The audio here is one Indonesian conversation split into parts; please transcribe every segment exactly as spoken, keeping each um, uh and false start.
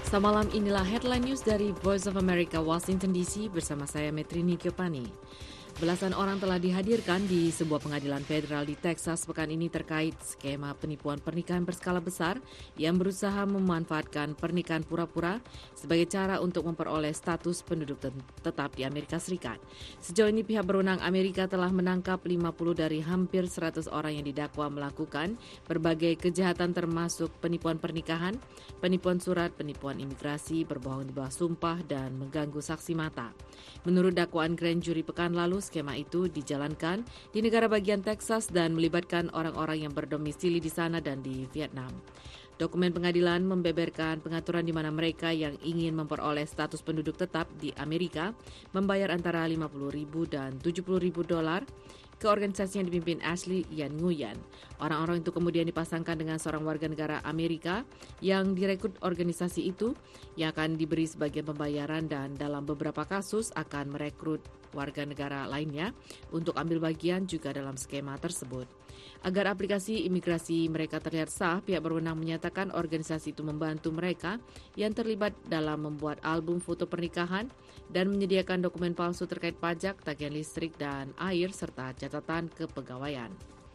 Selamat malam, inilah headline news dari Voice of America, Washington D C bersama saya Metrini Kiopani. Belasan orang telah dihadirkan di sebuah pengadilan federal di Texas pekan ini terkait skema penipuan pernikahan berskala besar yang berusaha memanfaatkan pernikahan pura-pura sebagai cara untuk memperoleh status penduduk tetap di Amerika Serikat. Sejauh ini pihak berwenang Amerika telah menangkap lima puluh dari hampir seratus orang yang didakwa melakukan berbagai kejahatan termasuk penipuan pernikahan, penipuan surat, penipuan imigrasi, berbohong di bawah sumpah, dan mengganggu saksi mata. Menurut dakwaan grand jury pekan lalu, skema itu dijalankan di negara bagian Texas dan melibatkan orang-orang yang berdomisili di sana dan di Vietnam. Dokumen pengadilan membeberkan pengaturan di mana mereka yang ingin memperoleh status penduduk tetap di Amerika membayar antara lima puluh ribu dan tujuh puluh ribu dolar ke organisasi yang dipimpin Ashley Yan Nguyen. Orang-orang itu kemudian dipasangkan dengan seorang warga negara Amerika yang direkrut organisasi itu yang akan diberi sebagian pembayaran dan dalam beberapa kasus akan merekrut warga negara lainnya untuk ambil bagian juga dalam skema tersebut. Agar aplikasi imigrasi mereka terlihat sah, pihak berwenang menyatakan organisasi itu membantu mereka yang terlibat dalam membuat album foto pernikahan dan menyediakan dokumen palsu terkait pajak, tagihan listrik dan air, serta catatan kepegawaian.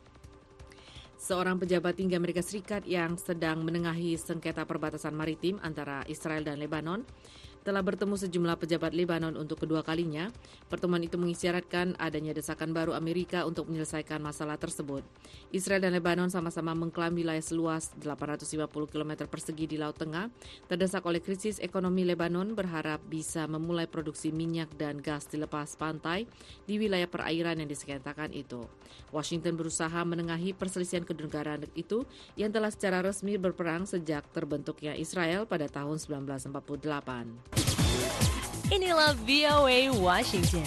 Seorang pejabat tinggi Amerika Serikat yang sedang menengahi sengketa perbatasan maritim antara Israel dan Lebanon telah bertemu sejumlah pejabat Lebanon untuk kedua kalinya. Pertemuan itu mengisyaratkan adanya desakan baru Amerika untuk menyelesaikan masalah tersebut. Israel dan Lebanon sama-sama mengklaim wilayah seluas delapan ratus lima puluh kilometer persegi di Laut Tengah terdesak oleh krisis ekonomi. Lebanon berharap bisa memulai produksi minyak dan gas di lepas pantai di wilayah perairan yang disengketakan itu. Washington berusaha menengahi perselisihan kedua negara itu yang telah secara resmi berperang sejak terbentuknya Israel pada tahun seribu sembilan ratus empat puluh delapan. Inilah V O A Washington.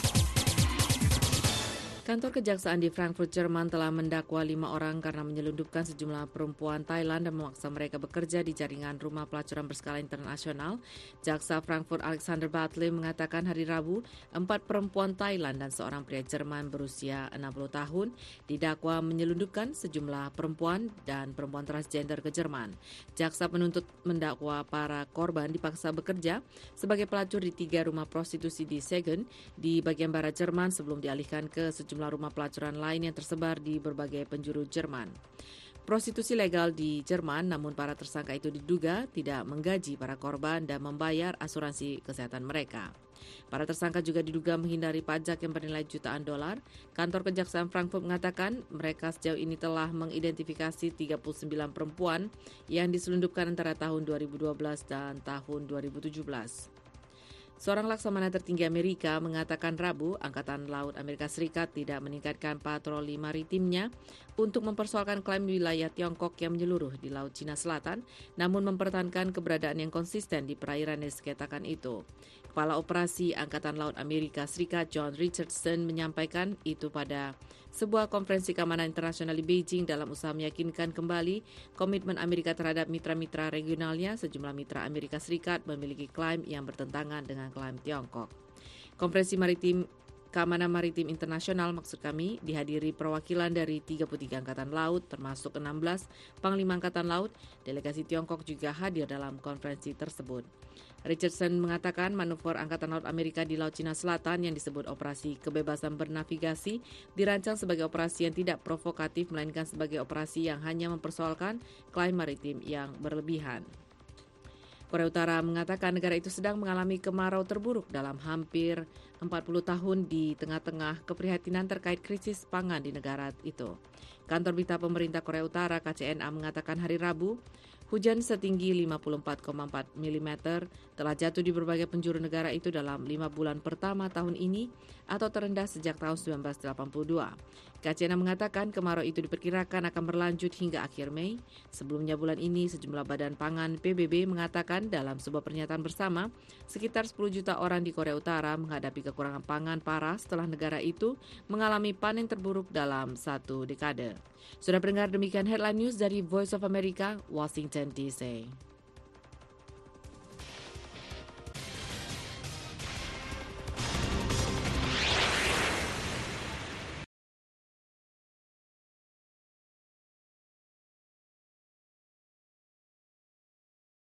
Kantor Kejaksaan di Frankfurt, Jerman telah mendakwa lima orang karena menyelundupkan sejumlah perempuan Thailand dan memaksa mereka bekerja di jaringan rumah pelacuran berskala internasional. Jaksa Frankfurt Alexander Bartley mengatakan hari Rabu, empat perempuan Thailand dan seorang pria Jerman berusia enam puluh tahun didakwa menyelundupkan sejumlah perempuan dan perempuan transgender ke Jerman. Jaksa penuntut mendakwa para korban dipaksa bekerja sebagai pelacur di tiga rumah prostitusi di Segen di bagian barat Jerman sebelum dialihkan ke sejumlah rumah pelacuran lain yang tersebar di berbagai penjuru Jerman. Prostitusi legal di Jerman, namun para tersangka itu diduga tidak menggaji para korban dan membayar asuransi kesehatan mereka. Para tersangka juga diduga menghindari pajak yang bernilai jutaan dolar. Kantor Kejaksaan Frankfurt mengatakan mereka sejauh ini telah mengidentifikasi tiga puluh sembilan perempuan yang diselundupkan antara tahun dua ribu dua belas dan tahun dua ribu tujuh belas. Seorang laksamana tertinggi Amerika mengatakan Rabu, Angkatan Laut Amerika Serikat tidak meningkatkan patroli maritimnya untuk mempersoalkan klaim wilayah Tiongkok yang menyeluruh di Laut Cina Selatan, namun mempertahankan keberadaan yang konsisten di perairan yang disengketakan itu. Kepala Operasi Angkatan Laut Amerika Serikat John Richardson menyampaikan itu pada sebuah konferensi keamanan internasional di Beijing dalam usaha meyakinkan kembali komitmen Amerika terhadap mitra-mitra regionalnya. Sejumlah mitra Amerika Serikat memiliki klaim yang bertentangan dengan klaim Tiongkok. Konferensi Maritim Keamanan Maritim Internasional maksud kami dihadiri perwakilan dari tiga puluh tiga Angkatan Laut termasuk enam belas Panglima Angkatan Laut. Delegasi Tiongkok juga hadir dalam konferensi tersebut. Richardson mengatakan manuver Angkatan Laut Amerika di Laut Cina Selatan yang disebut Operasi Kebebasan Bernavigasi dirancang sebagai operasi yang tidak provokatif melainkan sebagai operasi yang hanya mempersoalkan klaim maritim yang berlebihan. Korea Utara mengatakan negara itu sedang mengalami kemarau terburuk dalam hampir empat puluh tahun di tengah-tengah keprihatinan terkait krisis pangan di negara itu. Kantor berita pemerintah Korea Utara K C N A mengatakan hari Rabu, hujan setinggi lima puluh empat koma empat milimeter telah jatuh di berbagai penjuru negara itu dalam lima bulan pertama tahun ini atau terendah sejak tahun seribu sembilan ratus delapan puluh dua. K C N A mengatakan kemarau itu diperkirakan akan berlanjut hingga akhir Mei. Sebelumnya bulan ini, sejumlah badan pangan P B B mengatakan dalam sebuah pernyataan bersama, sekitar sepuluh juta orang di Korea Utara menghadapi kekurangan pangan parah setelah negara itu mengalami panen terburuk dalam satu dekade. Sudah pendengar, demikian headline news dari Voice of America, Washington D C.